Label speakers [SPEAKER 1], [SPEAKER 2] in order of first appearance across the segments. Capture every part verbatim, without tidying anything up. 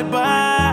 [SPEAKER 1] baby.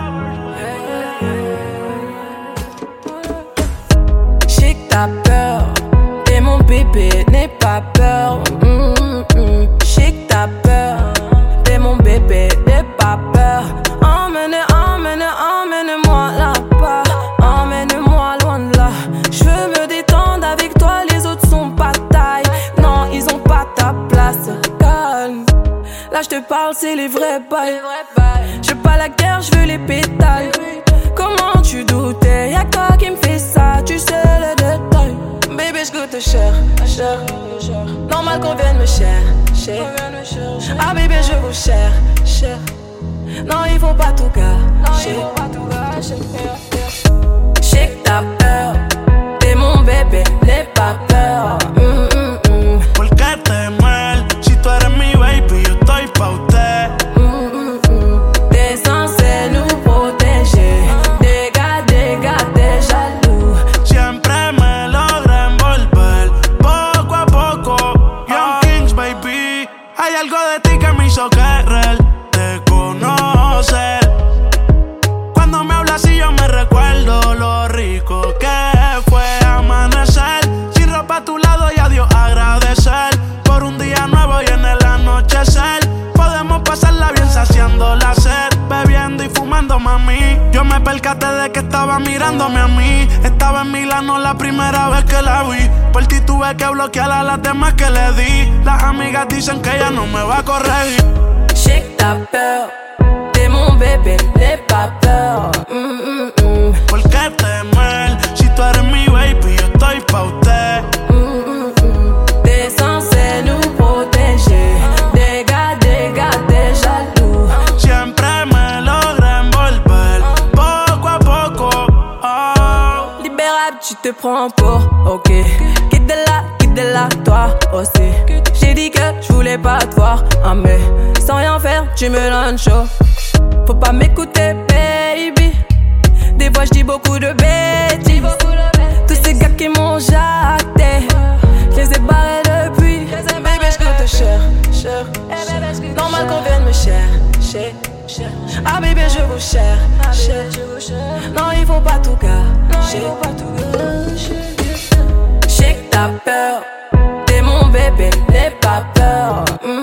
[SPEAKER 2] J'ai que t'as peur, et mon bébé n'aie pas peur. Mm-mm. J'ai que t'as peur, et mon bébé n'aie pas peur. Emmène, emmène, emmène-moi là-bas. Emmène-moi loin de là. Je veux me détendre avec toi, les autres sont pas taille. Non, ils ont pas ta place. Calme. Là je te parle, c'est les vrais bails. Je veux pas la guerre, je veux les pétales. Comment tu doutais, y'a que toi qui me fais ça, tu sais les détails. Baby, je goûte cher, cher. Normal qu'on vienne me chercher. Ah bébé, je vous cher, cher. Non, ils vont pas tout gâcher. J'ai que t'as peur, t'es mon bébé, n'aie pas peur. Mm, mm, mm.
[SPEAKER 1] ¿Por qué temer? Si tú eres mi baby, yo estoy pa' usted.
[SPEAKER 2] Mm, mm, mm. T'es censé nous protéger. Des gars, des gars, des jaloux.
[SPEAKER 1] Siempre me logra envolver, poco a poco. Young Kings, baby. Hay algo de ti que me hizo querer te conocer. Cuando me hablas y yo me recuerdo lo rico que fue amanecer. Sin ropa a tu lado y a Dios agradecer por un día nuevo y en el anochecer. Podemos pasarla bien saciando la sed, bebiendo y fumando, mami. Yo me percaté de que estaba mirándome a mí. Estaba en Milano la primera vez que la vi. Por ti tuve que bloquear a las demás que le di. Las amigas dicen que ella no me va a corregir.
[SPEAKER 2] J'ai que t'as peur, t'es mon bébé, n'aie pas peur. Mm, mm, mm.
[SPEAKER 1] ¿Por qué temer? Si tú eres mi baby, yo estoy pa' usted.
[SPEAKER 2] Mm, mm, mm. T'es censé nous protéger. Des gars, des gars, des jaloux.
[SPEAKER 1] Siempre me logra envolver, poco a poco. Oh.
[SPEAKER 2] Libérable, tu te prends pour, ok. Quitte de là, quitte de là, toi aussi. J'ai dit que je voulais pas te voir, ah mais sans rien faire, tu me donnes chaud. Faut pas m'écouter, baby. Des fois je dis beaucoup de bêtises. Tous ces gars qui m'ont jacté, je les ai barrés depuis. Baby, je goûte cher, cher. Normal qu'on vienne me chercher. Ah bébé, je vous cherche. Non, ils vont pas tout gâcher. J'ai que t'as peur, t'es mon bébé, n'aie pas peur. Mm.